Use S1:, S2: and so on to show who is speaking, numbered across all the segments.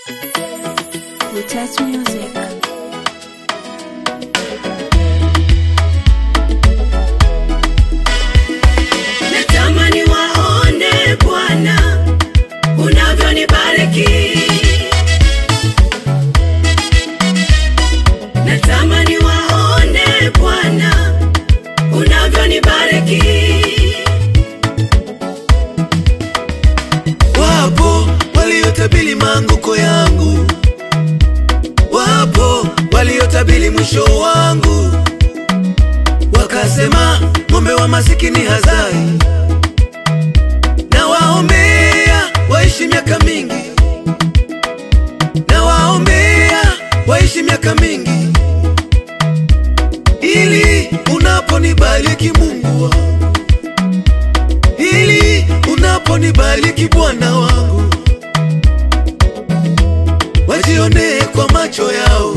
S1: Touch music.
S2: Natamani waone Bwana unavyonibariki. Natamani waone Bwana unavyonibariki.
S3: Wapo waliotabiri maanguko yangu, wapo waliotabiri mwisho wangu, wakasema ng'ombe wa masikini hazai. Na waombea waishi miaka mingi, na waombea waishi miaka mingi, ili unaponibariki Mungu wangu, ili unaponibariki Bwana wangu, wajionee kwa macho yao,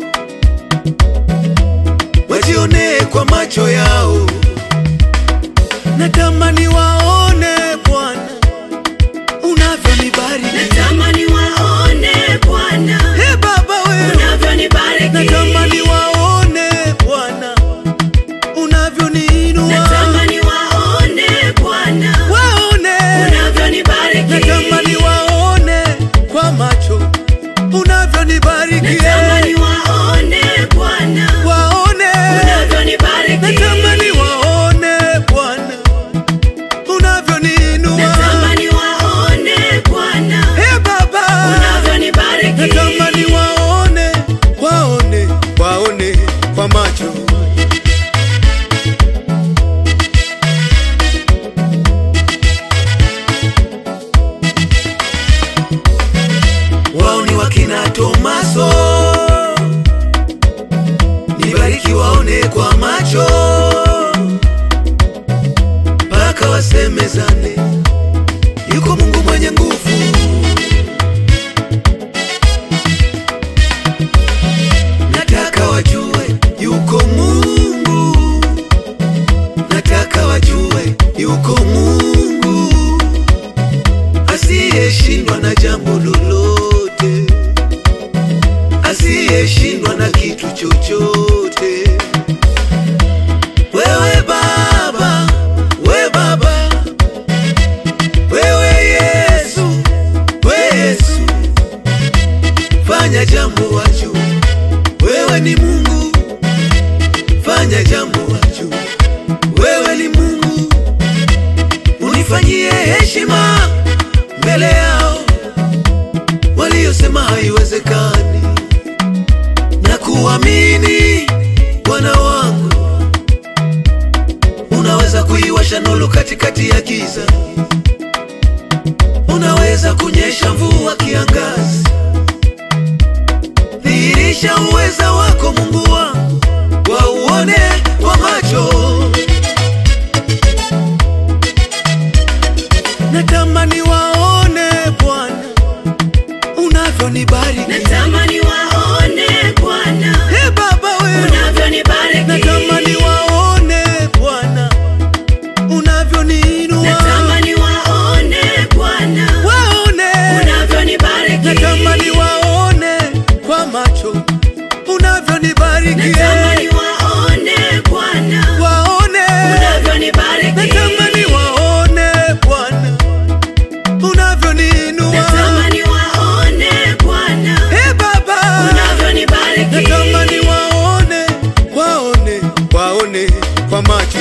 S3: wajionee kwa macho yao. Natamani waone Bwana unavyonibariki.
S2: Natamani waone Bwana
S3: Hey Baba wewe
S2: unavyonibariki.
S3: natamani waone Bwana unavyoniinua.
S2: Natamani waone Bwana
S3: Waone
S2: unavyonibariki.
S3: natamani waone kwa macho unavyonibariki.
S2: Natamani waone Bwana
S3: Waone
S2: unavyonibariki.
S3: natamani waone Bwana unavyoniinua.
S2: Natamani waone Bwana
S3: Hey Baba
S2: unavyonibariki.
S3: natamani waone, waone, waone kwa macho. Wao ni wakina Tomaso, nibariki waone kwa macho, mpaka wasemezane yuko Mungu mwenye nguvu. Nataka wajue yuko Mungu, nataka wajue yuko Mungu asiyeshindwa na jambo lolote, asiyeshindwa na kitu chochote. Wewe Baba, wewe Baba, wewe Yesu, wewe Yesu, fanya jambo wajue wewe ni Mungu, fanya jambo wajue wewe ni Mungu. Unifanyie heshima mbele yao waliosema haiwezekani, na kuamini Bwana wangu unaweza kuiwasha nuru katikati ya giza, unaweza kunyesha mvua kiangazi. Dhihirisha uweza wako Mungu wangu, wauone kwa macho. Natamani waone Bwana unavyonibariki.
S2: Natamani waone Bwana
S3: Hey Baba wewe
S2: unavyonibariki.
S3: natamani waone Bwana unavyoniinua.
S2: Natamani waone Bwana
S3: Waone
S2: unavyonibariki.
S3: natamani waone kwa macho unavyonibariki.
S2: Natamani waone Bwana
S3: Waone
S2: unavyonibariki.
S3: natamani waone Bwana unavyoniinua.
S2: Natamani waone Bwana
S3: Hey Baba
S2: unavyonibariki.
S3: natamani waone, waone, waone kwa macho.